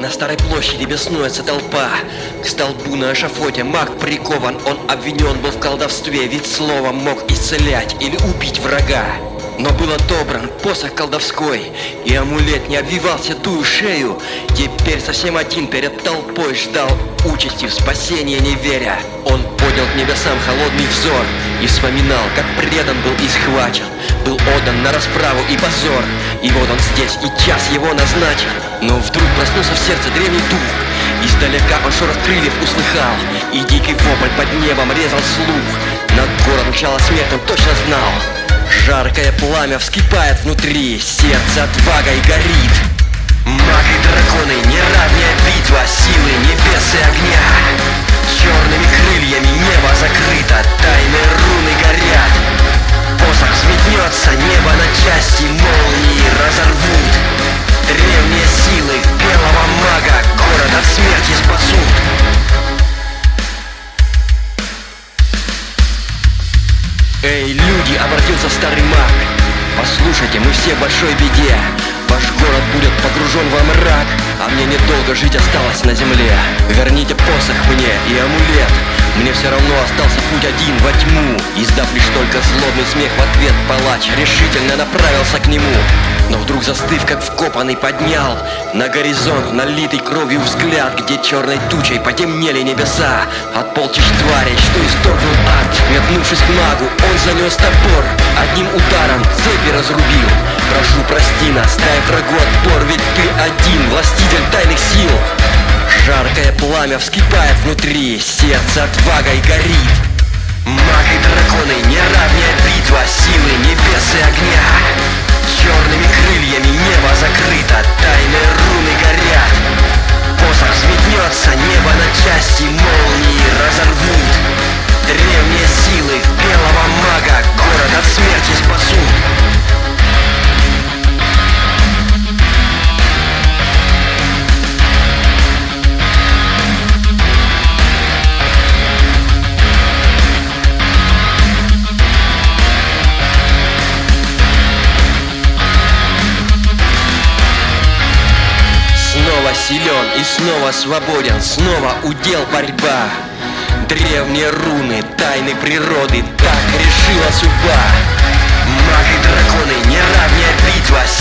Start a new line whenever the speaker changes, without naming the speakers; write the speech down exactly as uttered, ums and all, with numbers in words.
На старой площади беснуется толпа. К столбу на эшафоте маг прикован. Он обвинен был в колдовстве, ведь словом мог исцелять или убить врага. Но был отобран посох колдовской, и амулет не обвивал седую шею. Теперь совсем один перед толпой ждал участи в спасении не веря. Он поднял к небесам холодный взор и вспоминал, как предан был и схвачен. Был отдан на расправу и позор. И вот он здесь, и час его назначен. Но вдруг проснулся в сердце древний дух. Издалека он шорох крыльев услыхал, и дикий вопль под небом резал слух. Над городом мчала смерть, он точно знал. Жаркое пламя вскипает внутри, сердце отвагой горит. Маг и драконы, неравная битва, силы небес и огня. Черными крыльями небо закрыто, тайные руны горят. Посох взметнется, небо на части, молнии разорвут. Древние силы белого мага город от смерти спасут. Эй, люди, обратился старый маг. Послушайте, мы все в большой беде. Ваш город будет погружен во мрак, а мне недолго жить осталось на земле. Верните посох мне и амулет. Мне все равно остался путь один во тьму. Издав лишь только злобный смех в ответ, палач решительно направился к нему. Но вдруг застыв, как вкопанный, поднял на горизонт налитый кровью взгляд, где черной тучей потемнели небеса от полчищ тварей, что исторгнул ад. Метнувшись к магу, он занес топор, одним ударом цепи разрубил. Прошу, прости нас, дай врагу отпор, ведь ты один, властитель тайных сил. Жаркое пламя вскипает внутри, сердце отвагой горит. Маг и драконы, неравная битва, силы небес и огня. Черными крыльями небо закрыто, тайные руны горят. Посох взметнется, небо на части, молнии разорвут. Древние силы белого мага город от смерти спасут. Снова силен и снова свободен, снова удел борьба. Древние руны, тайны природы, так решила судьба. Маг и драконы, неравная битва,